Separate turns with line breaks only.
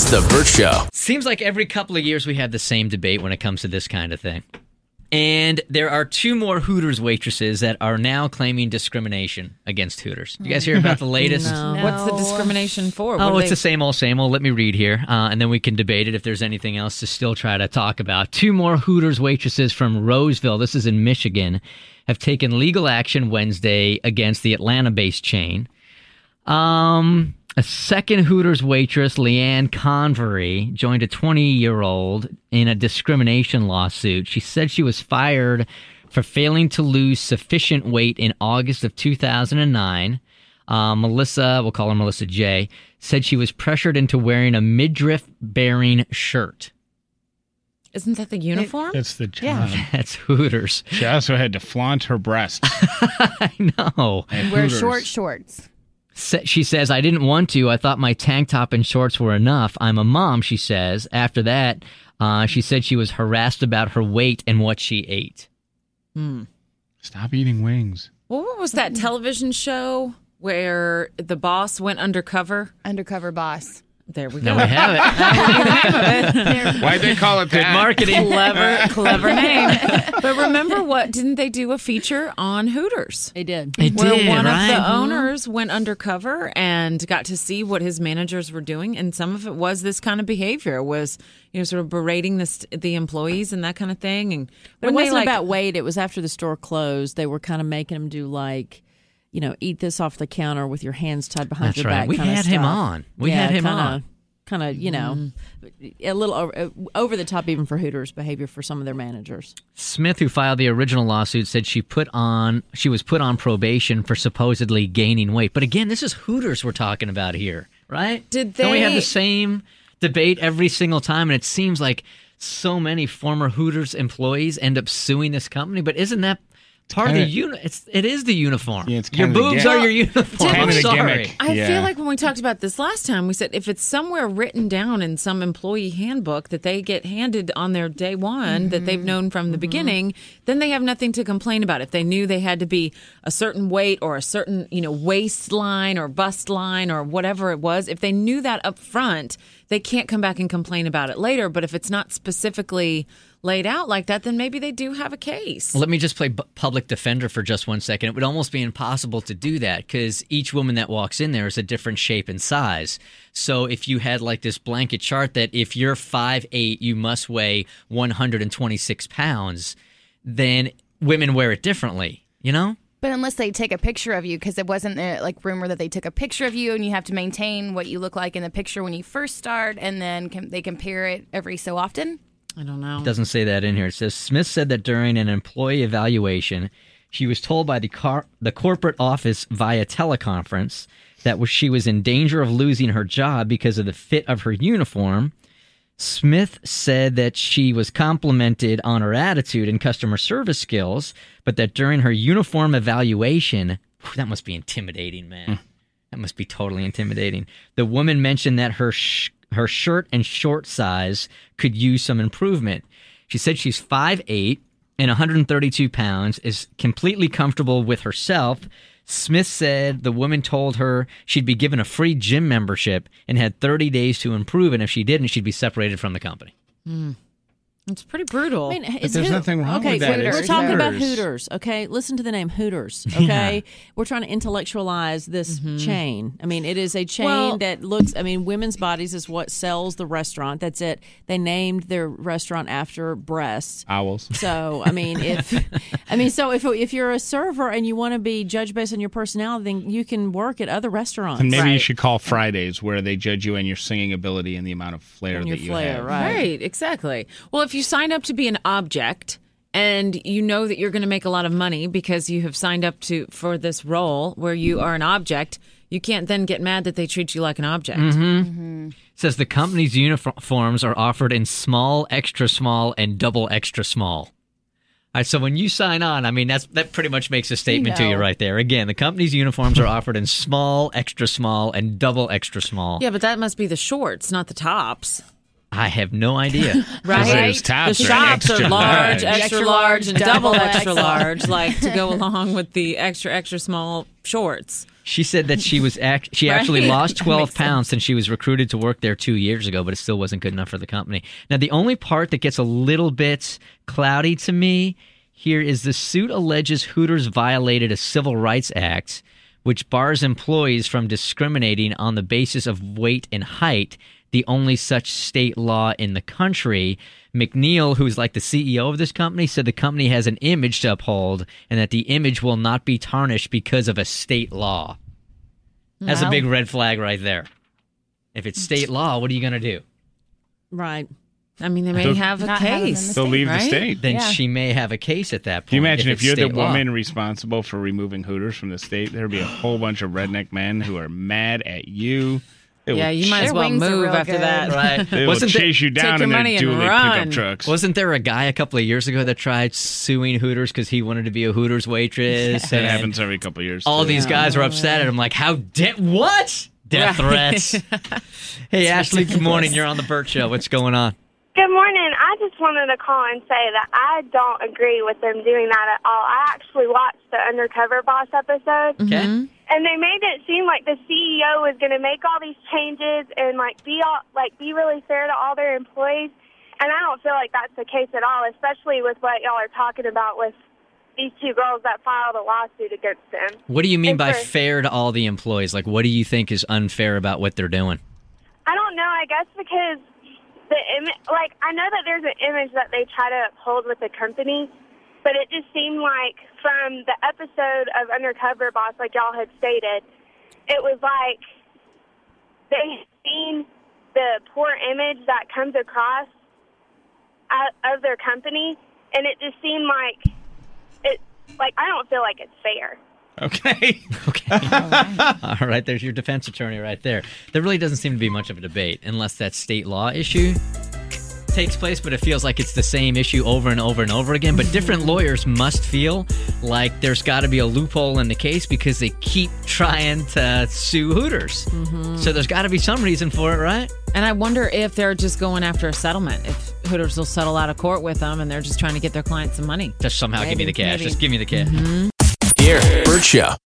It's The Burt Show.
Seems like every couple of years we have the same debate when it comes to this kind of thing. And there are 2 more Hooters waitresses that are now claiming discrimination against Hooters. You guys hear about the latest?
No.
What's the discrimination for?
Oh, it's the same old, same old. Let me read here, and then we can debate it if there's anything else to still try to talk about. 2 more Hooters waitresses from Roseville, this is in Michigan, have taken legal action Wednesday against the Atlanta-based chain. A second Hooters waitress, Leanne Convery, joined a 20-year-old in a discrimination lawsuit. She said she was fired for failing to lose sufficient weight in August of 2009. Melissa, we'll call her Melissa J., said she was pressured into wearing a midriff-bearing shirt.
Isn't that the uniform?
That's the job.
That's Hooters.
She also had to flaunt her breasts.
I know.
And wear short shorts.
She says, I didn't want to. I thought my tank top and shorts were enough. I'm a mom, she says. After that, she said she was harassed about her weight and what she ate.
Stop eating wings.
Well, what was that television show where the boss went undercover?
Undercover boss.
There we go.
Now we have it.
Why'd they call it that?
Good marketing.
Clever name. But remember what? Didn't they do a feature on Hooters?
They did.
Where one
right?
of the owners went undercover and got to see what his managers were doing, and some of it was this kind of behavior, was sort of berating the employees and that kind of thing. And
But it
when they,
wasn't about weight. It was after the store closed. They were kind of making them do eat this off the counter with your hands tied behind
That's
your
right.
back.
We had him on. We had him on.
Kind of, a little over the top even for Hooters behavior for some of their managers.
Smith, who filed the original lawsuit, said she was put on probation for supposedly gaining weight. But again, this is Hooters we're talking about here, right? Don't we have the same debate every single time? And it seems like so many former Hooters employees end up suing this company. But isn't that part of the it is the uniform.
Yeah, it's
your boobs are your uniform.
Kind
I'm
of the
sorry.
gimmick.
I feel like when we talked about this last time, we said if it's somewhere written down in some employee handbook that they get handed on their day one that they've known from the beginning, then they have nothing to complain about. If they knew they had to be a certain weight or a certain waistline or bust line or whatever it was, if they knew that up front, they can't come back and complain about it later. But if it's not specifically laid out like that, then maybe they do have a case.
Let me just play public defender for just 1 second. It would almost be impossible to do that because each woman that walks in there is a different shape and size. So if you had like this blanket chart that if you're 5'8", you must weigh 126 pounds, then women wear it differently,
But unless they take a picture of you, because it wasn't rumor that they took a picture of you and you have to maintain what you look like in the picture when you first start, and then they compare it every so often.
I don't know.
It doesn't say that in here. It says Smith said that during an employee evaluation, she was told by the corporate office via teleconference that she was in danger of losing her job because of the fit of her uniform. Smith said that she was complimented on her attitude and customer service skills, but that during her uniform evaluation, that must be intimidating, man. That must be totally intimidating. The woman mentioned that her shirt and short size could use some improvement. She said she's 5'8" and 132 pounds, is completely comfortable with herself. Smith said the woman told her she'd be given a free gym membership and had 30 days to improve, and if she didn't, she'd be separated from the company.
It's pretty brutal.
I mean,
But there's nothing wrong with that.
Hooters.
We're
It's
talking about
Hooters.
Hooters, okay? Listen to the name Hooters, okay? We're trying to intellectualize this chain. I mean, it is a chain that looks, women's bodies is what sells the restaurant. That's it. They named their restaurant after breasts.
Owls.
So, if you're a server and you want to be judged based on your personality, then you can work at other restaurants.
And maybe you should call Fridays, where they judge you on your singing ability and the amount of flair
And
that
your
you
flair,
have.
Right, exactly. Well, if you sign up to be an object and you know that you're going to make a lot of money because you have signed up for this role where you are an object, you can't then get mad that they treat you like an object.
It says the company's uniforms are offered in small, extra small, and double extra small. All right, so when you sign on, that pretty much makes a statement to you right there. Again, the company's uniforms are offered in small, extra small, and double extra small.
Yeah, but that must be the shorts, not the tops.
I have no idea.
Right?
Those tops
the
are
shops
extra
are large,
large.
extra large, and double extra
XL.
large, like to go along with the extra, extra small shorts.
She said that she actually
Right.
lost
That
12
makes
pounds since she was recruited to work there 2 years ago, but it still wasn't good enough for the company. Now, the only part that gets a little bit cloudy to me here is the suit alleges Hooters violated a Civil Rights Act, which bars employees from discriminating on the basis of weight and height, the only such state law in the country. McNeil, who's like the CEO of this company, said the company has an image to uphold and that the image will not be tarnished because of a state law. That's a
Wow.
big red flag right there. If it's state law, what are you going to do?
Right.
I mean, they may
They'll-
have a
Not have them in the
case.
state.
They'll leave
right?
the state.
Then
Yeah.
she may have a case at that point.
Can you imagine if
it's
you're the
state law.
woman responsible for removing Hooters from the state? There'd be a whole bunch of redneck men who are mad at you. They
Yeah,
will
you might as
Their
well
wings are
move
real
after
good.
that.
Right.
They will
Wasn't there-
chase you down
your
in their
money and
dually
run.
pickup trucks.
Wasn't there a guy a couple of years ago that tried suing Hooters because he wanted to be a Hooters waitress?
That
and
happens every couple of years.
all
too.
these guys were upset at him, like, what? Death
Right.
threats. Hey, Ashley, good morning. You're on the Burt Show. What's going on?
Good morning. I just wanted to call and say that I don't agree with them doing that at all. I actually watched the Undercover Boss episode,
Okay.
and they made it seem like the CEO was going to make all these changes and be really fair to all their employees. And I don't feel like that's the case at all, especially with what y'all are talking about with these two girls that filed a lawsuit against them.
What do you mean
And
by
for-
fair to all the employees? Like, what do you think is unfair about what they're doing?
I don't know. I guess because I know that there's an image that they try to uphold with the company, but it just seemed like from the episode of Undercover Boss, like y'all had stated, it was like they had seen the poor image that comes across of their company, and it just seemed like I don't feel like it's fair.
Okay.
Okay. All right, there's your defense attorney right there. There really doesn't seem to be much of a debate unless that state law issue takes place, but it feels like it's the same issue over and over and over again. But different lawyers must feel like there's got to be a loophole in the case because they keep trying to sue Hooters. So there's got to be some reason for it, right?
And I wonder if they're just going after a settlement. If Hooters will settle out of court with them and they're just trying to get their clients some money.
Just somehow give me the cash.
maybe.
Just give me the cash.
Here, Burt Show.